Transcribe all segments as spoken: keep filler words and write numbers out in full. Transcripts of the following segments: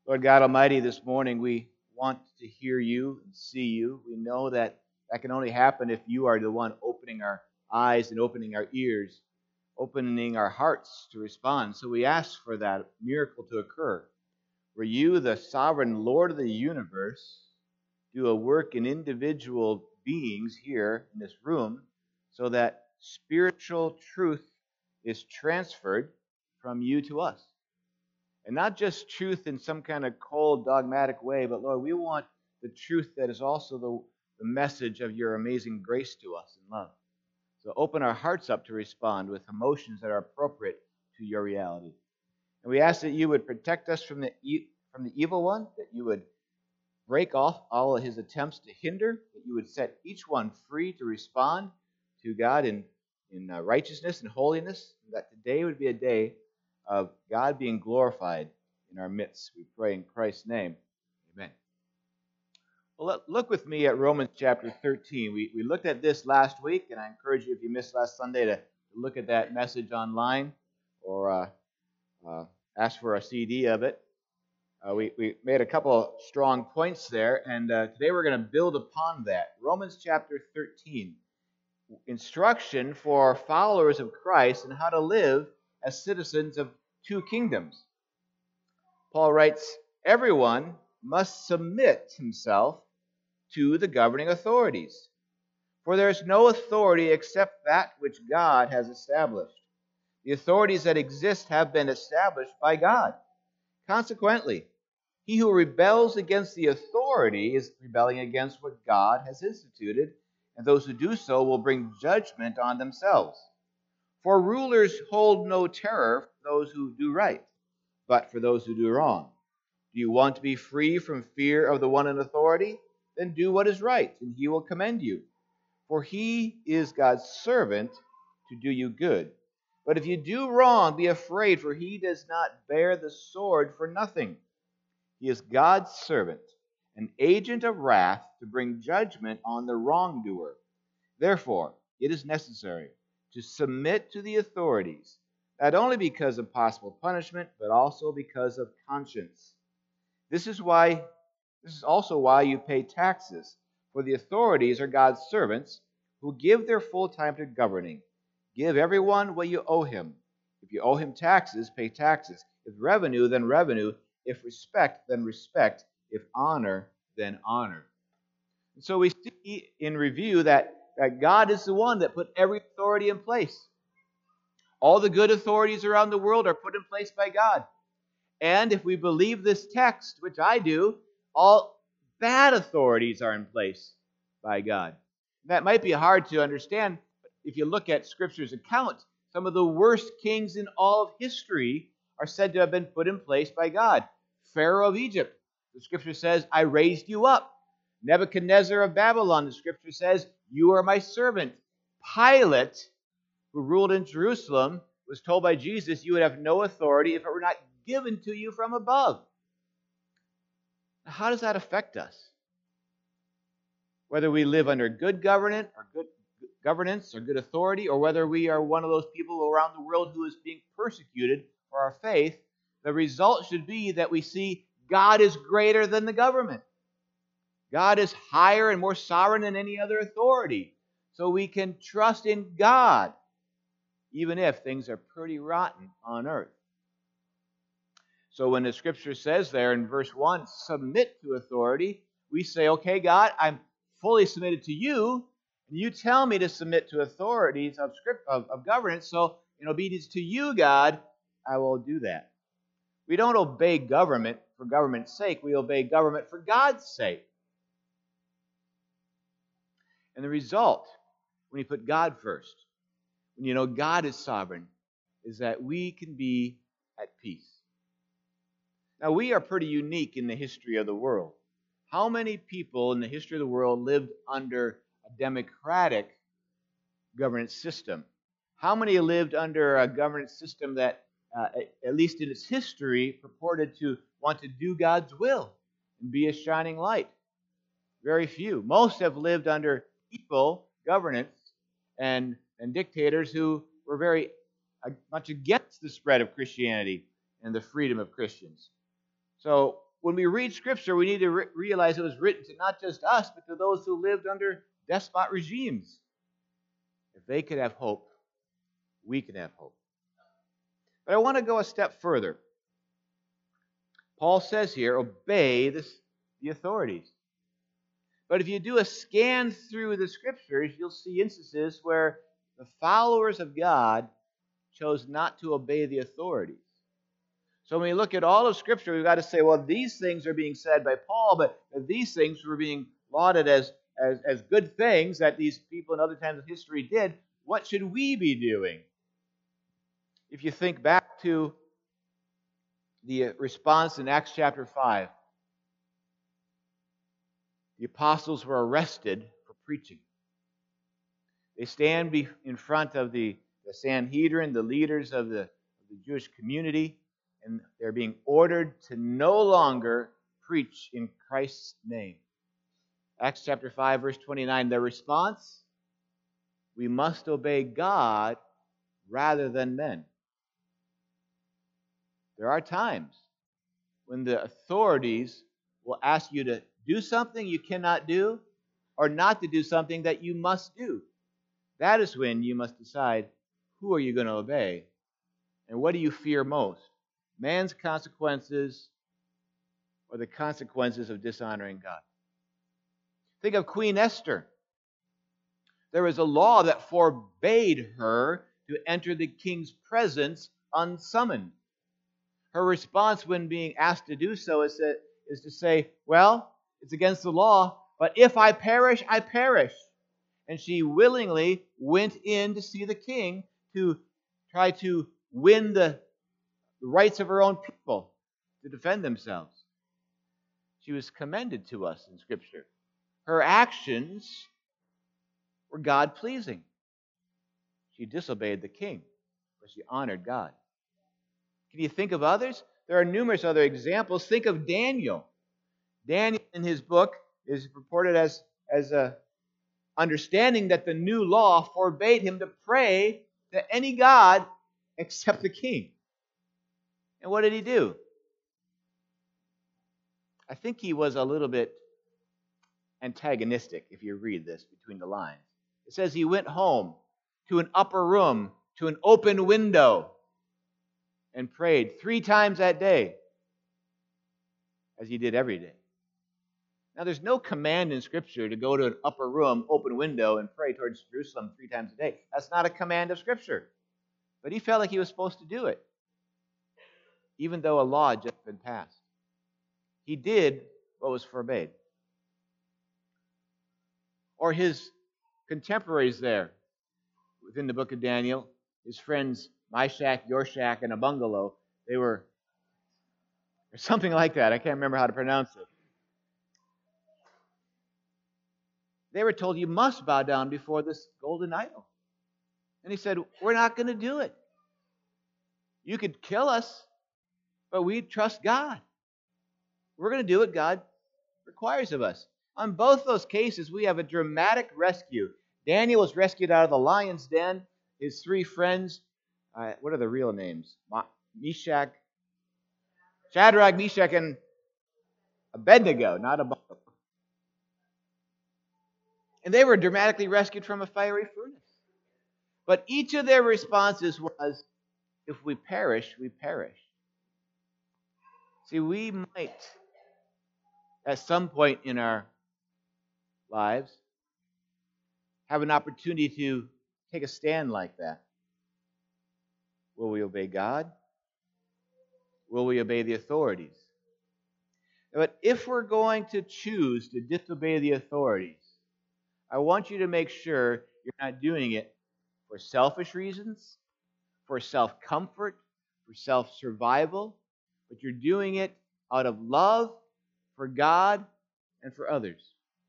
Lord God Almighty, this morning we want to hear you and see you. We know that that can only happen if you are the one opening our eyes and opening our ears, opening our hearts to respond. So we ask for that miracle to occur, where you, the sovereign Lord of the universe, do a work in individual beings here in this room so that spiritual truth is transferred from you to us. And not just truth in some kind of cold, dogmatic way, but Lord, we want the truth that is also the, the message of your amazing grace to us in love. So open our hearts up to respond with emotions that are appropriate to your reality. And we ask that you would protect us from the, e- from the evil one, that you would break off all of his attempts to hinder, that you would set each one free to respond to God in, in uh, righteousness and holiness, and that today would be a day of God being glorified in our midst. We pray in Christ's name. Amen. Well, let, look with me at Romans chapter thirteen. We, we looked at this last week, and I encourage you, if you missed last Sunday, to, to look at that message online or uh, uh, ask for a C D of it. Uh, we, we made a couple of strong points there, and uh, today we're going to build upon that. Romans chapter thirteen. Instruction for followers of Christ and how to live as citizens of two kingdoms. Paul writes, everyone must submit himself to the governing authorities, for there is no authority except that which God has established. The authorities that exist have been established by God. Consequently, he who rebels against the authority is rebelling against what God has instituted, and those who do so will bring judgment on themselves. For rulers hold no terror for those who do right, but for those who do wrong. Do you want to be free from fear of the one in authority? Then do what is right, and he will commend you. For he is God's servant to do you good. But if you do wrong, be afraid, for he does not bear the sword for nothing. He is God's servant, an agent of wrath to bring judgment on the wrongdoer. Therefore, it is necessary to submit to the authorities, not only because of possible punishment, but also because of conscience. This is why, this is also why you pay taxes, for the authorities are God's servants who give their full time to governing. Give everyone what you owe him. If you owe him taxes, pay taxes. If revenue, then revenue. If respect, then respect. If honor, then honor. And so we see in review that, that God is the one that put every authority in place. All the good authorities around the world are put in place by God. And if we believe this text, which I do, all bad authorities are in place by God. That might be hard to understand, but if you look at Scripture's account, some of the worst kings in all of history are said to have been put in place by God. Pharaoh of Egypt, the Scripture says, I raised you up. Nebuchadnezzar of Babylon, the Scripture says, you are my servant. Pilate, who ruled in Jerusalem, was told by Jesus, you would have no authority if it were not given to you from above. Now, how does that affect us? Whether we live under good governance or good governance or good authority, or whether we are one of those people around the world who is being persecuted for our faith, the result should be that we see God is greater than the government. God is higher and more sovereign than any other authority. So we can trust in God, even if things are pretty rotten on earth. So when the Scripture says there in verse one, submit to authority, we say, okay, God, I'm fully submitted to you, and you tell me to submit to authorities of script of, of governance, so in obedience to you, God, I will do that. We don't obey government for government's sake. We obey government for God's sake. And the result, when you put God first, when you know God is sovereign, is that we can be at peace. Now, we are pretty unique in the history of the world. How many people in the history of the world lived under a democratic governance system? How many lived under a governance system that, uh, at least in its history, purported to want to do God's will and be a shining light? Very few. Most have lived under people governance and, and dictators who were very uh, much against the spread of Christianity and the freedom of Christians. So when we read Scripture, we need to re- realize it was written to not just us, but to those who lived under despot regimes. If they could have hope, we can have hope. But I want to go a step further. Paul says here, obey this, the authorities. But if you do a scan through the Scriptures, you'll see instances where the followers of God chose not to obey the authorities. So when we look at all of Scripture, we've got to say, well, these things are being said by Paul, but these things were being lauded as, as, as good things that these people in other times of history did. What should we be doing? If you think back to the response in Acts chapter five, the apostles were arrested for preaching. They stand in front of the, the Sanhedrin, the leaders of the, of the Jewish community, and they're being ordered to no longer preach in Christ's name. Acts chapter five, verse twenty-nine, their response, we must obey God rather than men. There are times when the authorities will ask you to do something you cannot do, or not to do something that you must do. That is when you must decide, who are you going to obey? And what do you fear most? Man's consequences or the consequences of dishonoring God? Think of Queen Esther. There was a law that forbade her to enter the king's presence unsummoned. Her response when being asked to do so is to, is to say, well, it's against the law, but if I perish, I perish. And she willingly went in to see the king to try to win the the rights of her own people to defend themselves. She was commended to us in Scripture. Her actions were God-pleasing. She disobeyed the king, but she honored God. Can you think of others? There are numerous other examples. Think of Daniel. Daniel, in his book, is reported as, as a understanding that the new law forbade him to pray to any god except the king. And what did he do? I think he was a little bit antagonistic, if you read this between the lines. It says he went home to an upper room, to an open window, and prayed three times that day, as he did every day. Now, there's no command in Scripture to go to an upper room, open window, and pray towards Jerusalem three times a day. That's not a command of Scripture. But he felt like he was supposed to do it, even though a law had just been passed. He did what was forbade. Or his contemporaries there within the book of Daniel, his friends Meshach, Yorshak, and Abungalo, they were, or something like that. I can't remember how to pronounce it. They were told, you must bow down before this golden idol. And he said, we're not going to do it. You could kill us, but we trust God. We're going to do what God requires of us. On both those cases, we have a dramatic rescue. Daniel was rescued out of the lion's den. His three friends, uh, what are the real names? Meshach, Shadrach, Meshach, and Abednego, not Abednego. And they were dramatically rescued from a fiery furnace. But each of their responses was, if we perish, we perish. See, we might, at some point in our lives, have an opportunity to take a stand like that. Will we obey God? Will we obey the authorities? But if we're going to choose to disobey the authorities, I want you to make sure you're not doing it for selfish reasons, for self-comfort, for self-survival, but you're doing it out of love for God and for others.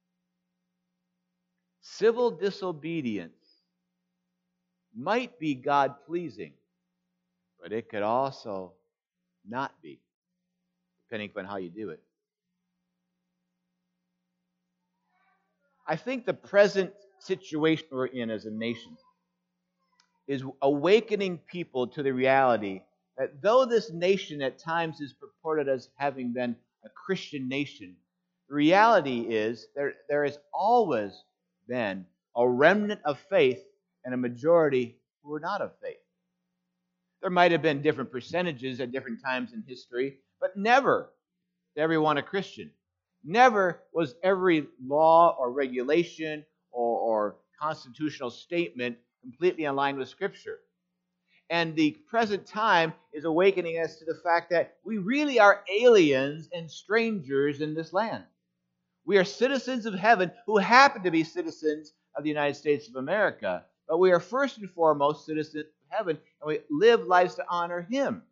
Civil disobedience might be God-pleasing, but it could also not be, depending upon how you do it. I think the present situation we're in as a nation is awakening people to the reality that though this nation at times is purported as having been a Christian nation. The reality is there, there has always been a remnant of faith and a majority who are not of faith. There might have been different percentages at different times in history, but never is everyone a Christian. Never was every law or regulation or, or constitutional statement completely in line with Scripture. And the present time is awakening us to the fact that we really are aliens and strangers in this land. We are citizens of heaven who happen to be citizens of the United States of America. But we are first and foremost citizens of heaven, and we live lives to honor Him.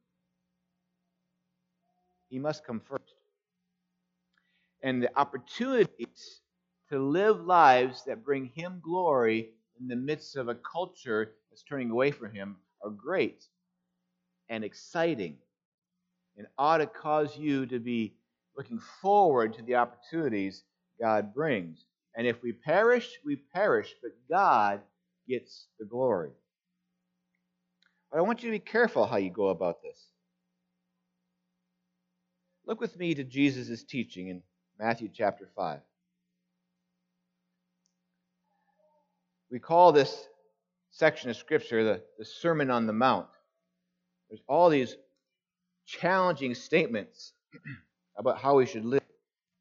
He must come first. And the opportunities to live lives that bring Him glory in the midst of a culture that's turning away from Him are great and exciting and ought to cause you to be looking forward to the opportunities God brings. And if we perish, we perish, but God gets the glory. But I want you to be careful how you go about this. Look with me to Jesus' teaching in Matthew chapter five. We call this section of Scripture the, the Sermon on the Mount. There's all these challenging statements about how we should live.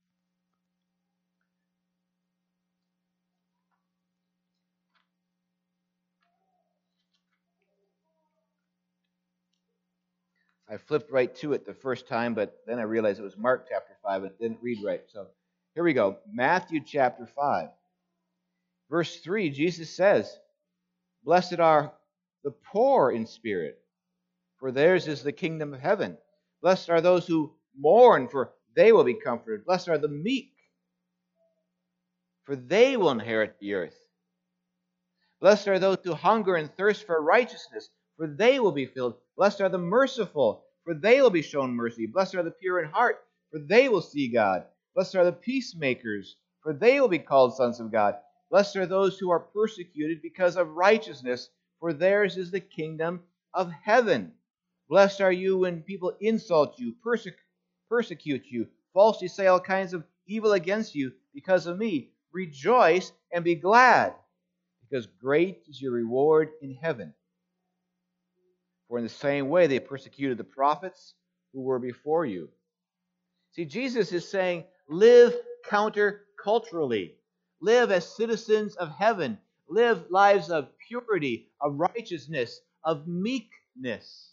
I flipped right to it the first time, but then I realized it was Mark chapter five, and it didn't read right. So here we go. Matthew chapter five. Verse three, Jesus says, "Blessed are the poor in spirit, for theirs is the kingdom of heaven. Blessed are those who mourn, for they will be comforted. Blessed are the meek, for they will inherit the earth. Blessed are those who hunger and thirst for righteousness, for they will be filled. Blessed are the merciful, for they will be shown mercy. Blessed are the pure in heart, for they will see God. Blessed are the peacemakers, for they will be called sons of God. Blessed are those who are persecuted because of righteousness, for theirs is the kingdom of heaven. Blessed are you when people insult you, perse- persecute you, falsely say all kinds of evil against you because of me. Rejoice and be glad, because great is your reward in heaven. For in the same way they persecuted the prophets who were before you." See, Jesus is saying, live counter-culturally. Live as citizens of heaven. Live lives of purity, of righteousness, of meekness.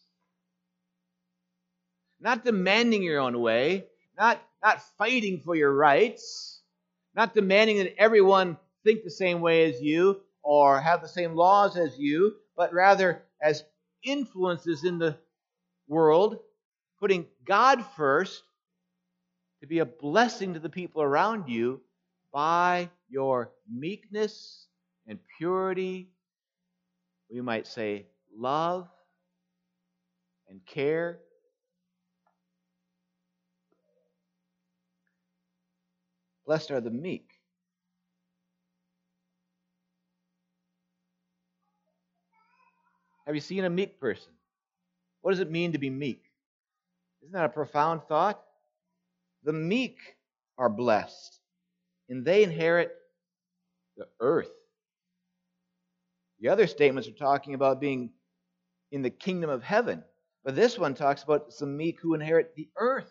Not demanding your own way, not, not fighting for your rights, not demanding that everyone think the same way as you or have the same laws as you, but rather as influences in the world, putting God first to be a blessing to the people around you by your meekness and purity, we might say love and care. Blessed are the meek. Have you seen a meek person? What does it mean to be meek? Isn't that a profound thought? The meek are blessed, and they inherit the earth. The other statements are talking about being in the kingdom of heaven, but this one talks about some meek who inherit the earth.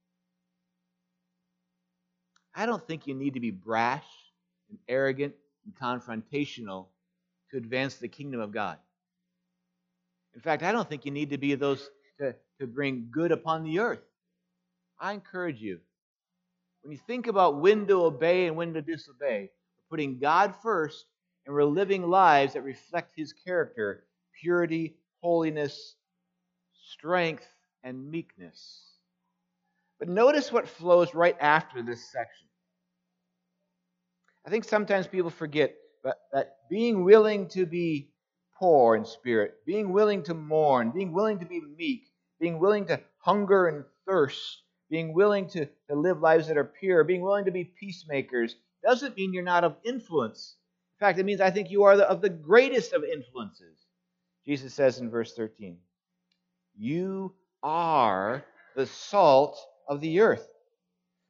I don't think you need to be brash and arrogant and confrontational to advance the kingdom of God. In fact, I don't think you need to be those to, to bring good upon the earth. I encourage you, when you think about when to obey and when to disobey, we're putting God first and we're living lives that reflect His character, purity, holiness, strength, and meekness. But notice what flows right after this section. I think sometimes people forget that, that being willing to be poor in spirit, being willing to mourn, being willing to be meek, being willing to hunger and thirst, being willing to, to live lives that are pure, being willing to be peacemakers, doesn't mean you're not of influence. In fact, it means I think you are the, of the greatest of influences. Jesus says in verse thirteen, "You are the salt of the earth.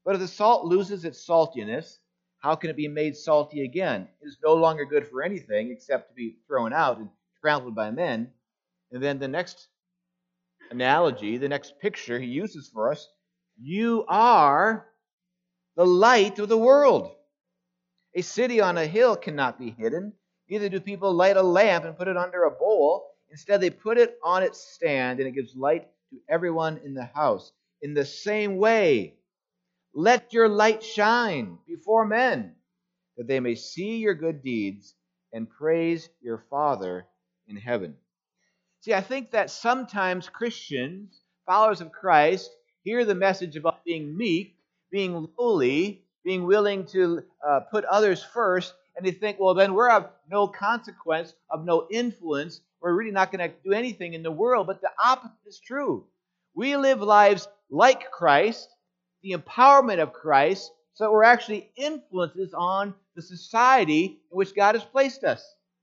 But if the salt loses its saltiness, how can it be made salty again? It is no longer good for anything except to be thrown out and trampled by men. And then the next analogy, the next picture he uses for us, you are the light of the world. A city on a hill cannot be hidden. Neither do people light a lamp and put it under a bowl. Instead, they put it on its stand, and it gives light to everyone in the house. In the same way, let your light shine before men, that they may see your good deeds and praise your Father in heaven. See, I think that sometimes Christians, followers of Christ, hear the message about being meek, being lowly, being willing to uh, put others first, and they think, well, then we're of no consequence, of no influence. We're really not going to do anything in the world. But the opposite is true. We live lives like Christ, the empowerment of Christ, so that we're actually influences on the society in which God has placed us.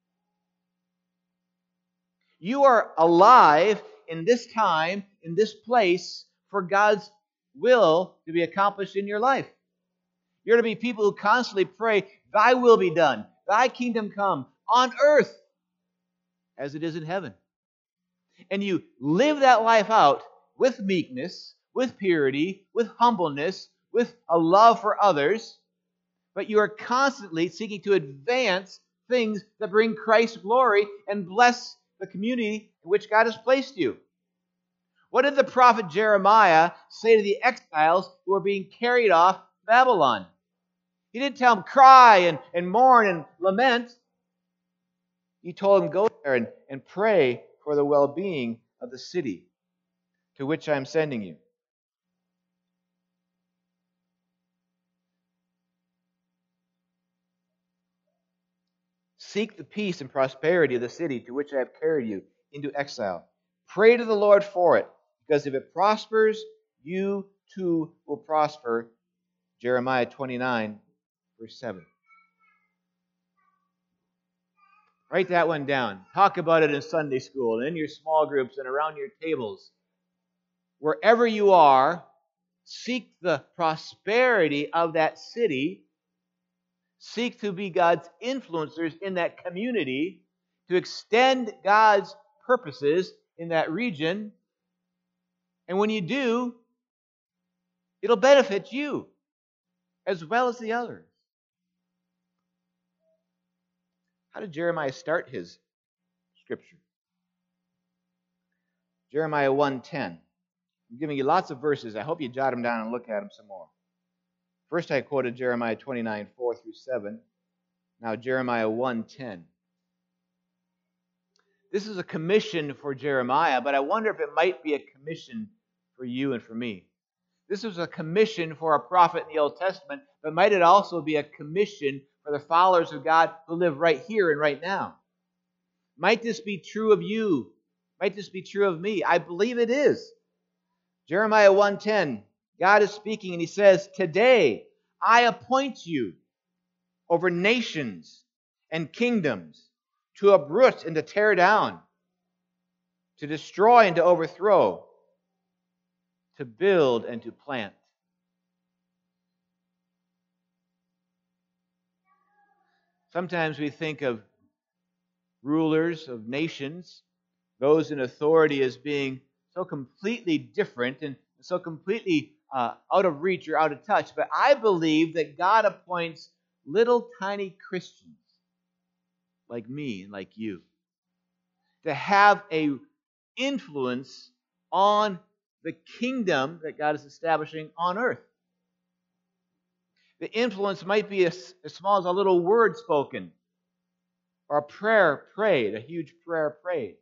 You are alive in this time, in this place, for God's will to be accomplished in your life. You're to be people who constantly pray, thy will be done, thy kingdom come, on earth as it is in heaven. And you live that life out with meekness, with purity, with humbleness, with a love for others, but you are constantly seeking to advance things that bring Christ's glory and bless the community in which God has placed you. What did the prophet Jeremiah say to the exiles who were being carried off Babylon? He didn't tell them, cry and, and mourn and lament. He told them, go there and, and pray for the well-being of the city to which I am sending you. Seek the peace and prosperity of the city to which I have carried you into exile. Pray to the Lord for it, because if it prospers, you too will prosper. Jeremiah twenty-nine, verse seven. Write that one down. Talk about it in Sunday school and in your small groups and around your tables. Wherever you are, seek the prosperity of that city. Seek to be God's influencers in that community, to extend God's purposes in that region. And when you do, it'll benefit you as well as the others. How did Jeremiah start his scripture? Jeremiah one ten. I'm giving you lots of verses. I hope you jot them down and look at them some more. First I quoted Jeremiah twenty-nine, four through seven. Now Jeremiah one ten. This is a commission for Jeremiah, but I wonder if it might be a commission for you and for me. This was a commission for a prophet in the Old Testament, but might it also be a commission for the followers of God who live right here and right now? Might this be true of you? Might this be true of me? I believe it is. Jeremiah one ten, God is speaking and he says, today I appoint you over nations and kingdoms to uproot and to tear down, to destroy and to overthrow, to build and to plant. Sometimes we think of rulers of nations, those in authority, as being so completely different and so completely uh, out of reach or out of touch. But I believe that God appoints little tiny Christians like me and like you to have a influence on the kingdom that God is establishing on earth. The influence might be as, as small as a little word spoken, or a prayer prayed, a huge prayer prayed,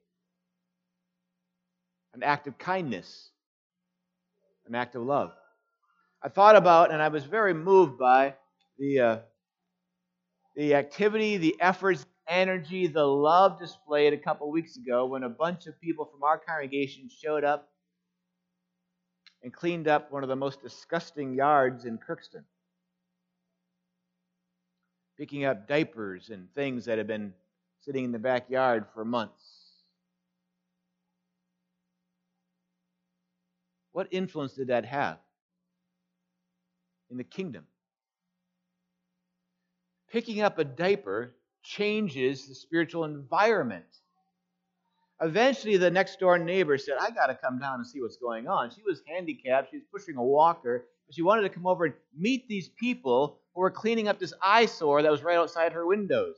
an act of kindness, an act of love. I thought about, and I was very moved by the uh, the activity, the efforts, energy, the love displayed a couple weeks ago when a bunch of people from our congregation showed up and cleaned up one of the most disgusting yards in Crookston, picking up diapers and things that had been sitting in the backyard for months. What influence did that have in the kingdom. Picking up a diaper changes the spiritual environment. Eventually, the next door neighbor said, I got to come down and see what's going on. She was handicapped. She was pushing a walker. But she wanted to come over and meet these people who were cleaning up this eyesore that was right outside her windows.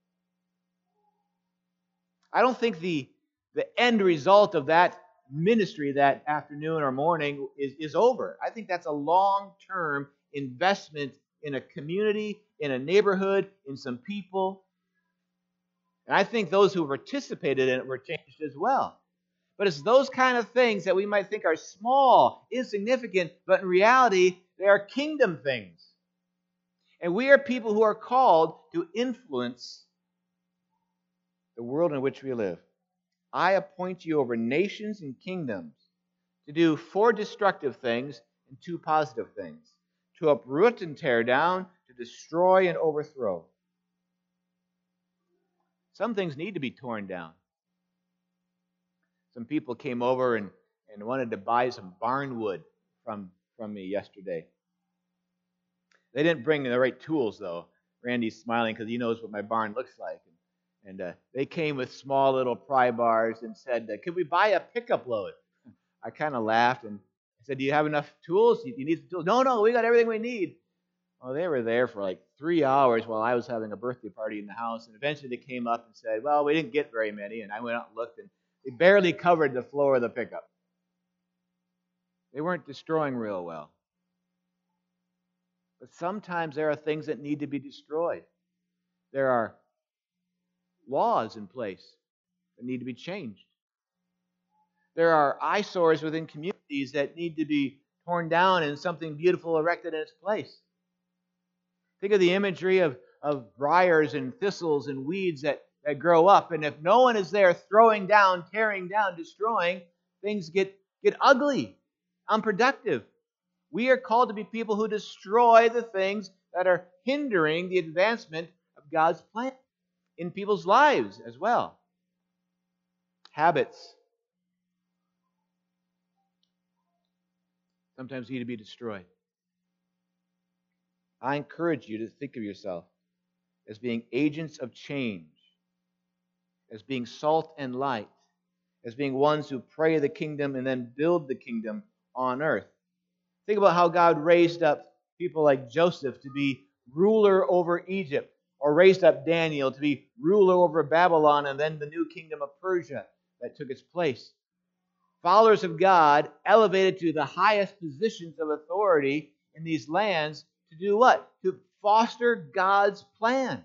I don't think the, the end result of that ministry that afternoon or morning is, is over. I think that's a long-term investment in a community, in a neighborhood, in some people. And I think those who participated in it were changed as well. But it's those kind of things that we might think are small, insignificant, but in reality, they are kingdom things. And we are people who are called to influence the world in which we live. I appoint you over nations and kingdoms to do four destructive things and two positive things, to uproot and tear down, to destroy and overthrow. Some things need to be torn down. Some people came over and, and wanted to buy some barn wood from, from me yesterday. They didn't bring the right tools, though. Randy's smiling because he knows what my barn looks like. And uh, they came with small little pry bars and said, uh, could we buy a pickup load? I kind of laughed and I said, do you have enough tools? You, you need some tools? No, no, we got everything we need. Well, they were there for like three hours while I was having a birthday party in the house. And eventually they came up and said, well, we didn't get very many. And I went out and looked, and they barely covered the floor of the pickup. They weren't destroying real well. But sometimes there are things that need to be destroyed. There are laws in place that need to be changed. There are eyesores within communities that need to be torn down and something beautiful erected in its place. Think of the imagery of, of briars and thistles and weeds that, that grow up. And if no one is there throwing down, tearing down, destroying, things get, get ugly, unproductive. We are called to be people who destroy the things that are hindering the advancement of God's plan in people's lives as well. Habits sometimes need to be destroyed. I encourage you to think of yourself as being agents of change, as being salt and light, as being ones who pray the kingdom and then build the kingdom on earth. Think about how God raised up people like Joseph to be ruler over Egypt, or raised up Daniel to be ruler over Babylon and then the new kingdom of Persia that took its place. Followers of God elevated to the highest positions of authority in these lands to do what? To foster God's plan.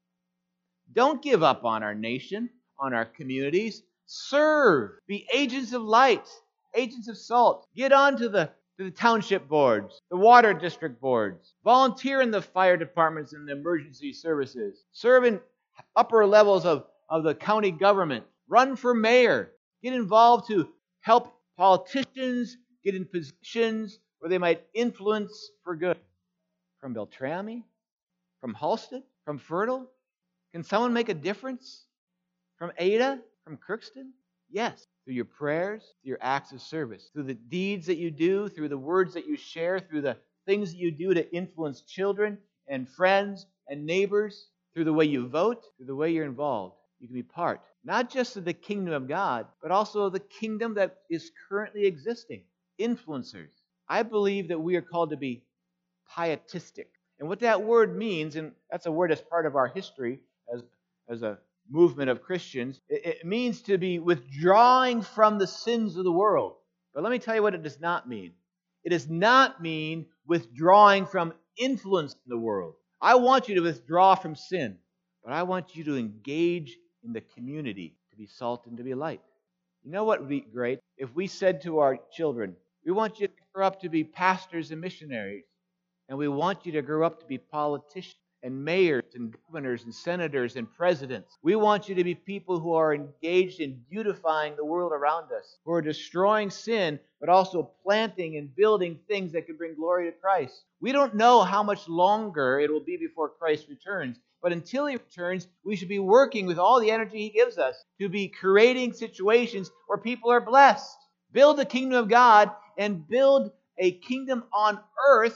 Don't give up on our nation, on our communities. Serve. Be agents of light, agents of salt. Get on to the, to the township boards, the water district boards. Volunteer in the fire departments and the emergency services. Serve in upper levels of, of the county government. Run for mayor. Get involved to help politicians get in positions where they might influence for good. From Beltrami? From Halsted? From Fertile? Can someone make a difference? From Ada? From Crookston? Yes. Through your prayers, through your acts of service, through the deeds that you do, through the words that you share, through the things that you do to influence children and friends and neighbors, through the way you vote, through the way you're involved. You can be part, not just of the kingdom of God, but also of the kingdom that is currently existing. Influencers. I believe that we are called to be pietistic. And what that word means, and that's a word that's part of our history as, as a movement of Christians, it, it means to be withdrawing from the sins of the world. But let me tell you what it does not mean. It does not mean withdrawing from influence in the world. I want you to withdraw from sin, but I want you to engage in the community, to be salt and to be light. You know what would be great? If we said to our children, we want you to grow up to be pastors and missionaries, and we want you to grow up to be politicians and mayors and governors and senators and presidents. We want you to be people who are engaged in beautifying the world around us, who are destroying sin, but also planting and building things that can bring glory to Christ. We don't know how much longer it will be before Christ returns, but until He returns, we should be working with all the energy He gives us to be creating situations where people are blessed. Build the kingdom of God and build a kingdom on earth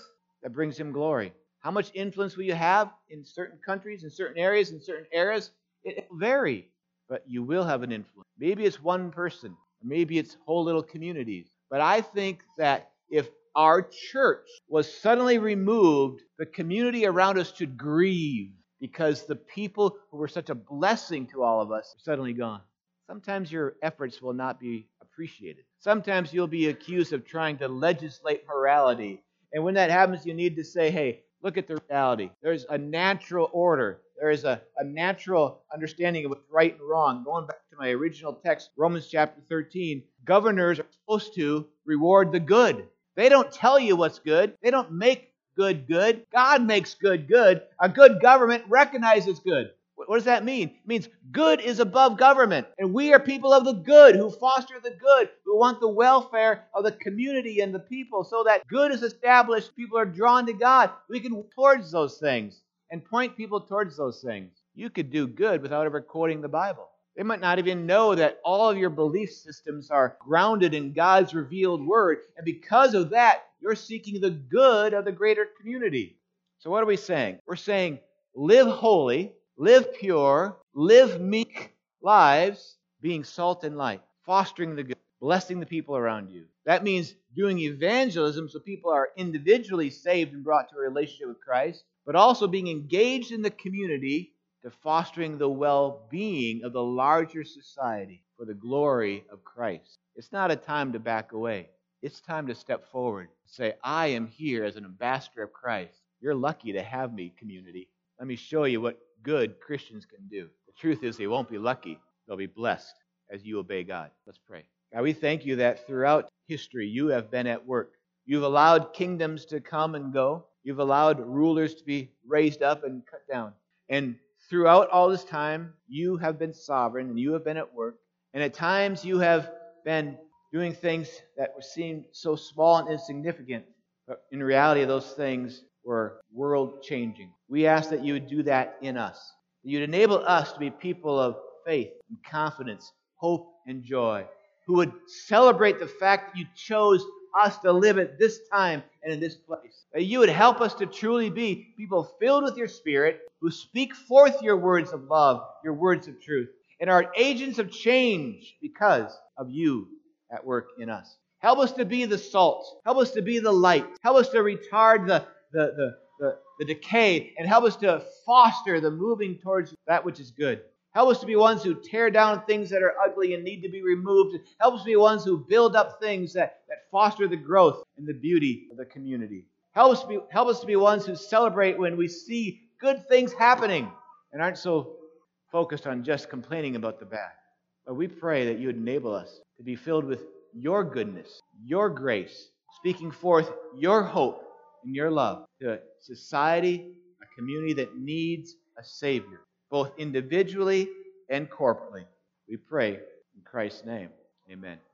that brings Him glory. How much influence will you have in certain countries, in certain areas, in certain eras? It will vary, but you will have an influence. Maybe it's one person, or maybe it's whole little communities. But I think that if our church was suddenly removed, the community around us should grieve because the people who were such a blessing to all of us are suddenly gone. Sometimes your efforts will not be appreciated. Sometimes you'll be accused of trying to legislate morality. And when that happens, you need to say, hey, look at the reality. There's a natural order. There is a, a natural understanding of what's right and wrong. Going back to my original text, Romans chapter thirteen, governors are supposed to reward the good. They don't tell you what's good. They don't make good good. God makes good good. A good government recognizes good. What does that mean? It means good is above government. And we are people of the good who foster the good, who want the welfare of the community and the people so that good is established, people are drawn to God. We can work towards those things and point people towards those things. You could do good without ever quoting the Bible. They might not even know that all of your belief systems are grounded in God's revealed word. And because of that, you're seeking the good of the greater community. So what are we saying? We're saying live holy, live pure, live meek lives, being salt and light, fostering the good, blessing the people around you. That means doing evangelism so people are individually saved and brought to a relationship with Christ, but also being engaged in the community to fostering the well-being of the larger society for the glory of Christ. It's not a time to back away. It's time to step forward and say, I am here as an ambassador of Christ. You're lucky to have me, community. Let me show you what good Christians can do. The truth is they won't be lucky. They'll be blessed as you obey God. Let's pray. God, we thank you that throughout history you have been at work. You've allowed kingdoms to come and go. You've allowed rulers to be raised up and cut down. And throughout all this time, you have been sovereign and you have been at work. And at times you have been doing things that seem so small and insignificant. But in reality, those things were world-changing. We ask that you would do that in us. That you'd enable us to be people of faith and confidence, hope and joy, who would celebrate the fact that you chose us to live at this time and in this place. That you would help us to truly be people filled with your Spirit, who speak forth your words of love, your words of truth, and are agents of change because of you at work in us. Help us to be the salt. Help us to be the light. Help us to retard the, the, the, the, the decay, and help us to foster the moving towards that which is good. Help us to be ones who tear down things that are ugly and need to be removed. Help us to be ones who build up things that, that foster the growth and the beauty of the community. Help us, to be, help us to be ones who celebrate when we see good things happening and aren't so focused on just complaining about the bad. But we pray that you would enable us to be filled with your goodness, your grace, speaking forth your hope and your love to a society, a community that needs a Savior, both individually and corporately. We pray in Christ's name. Amen.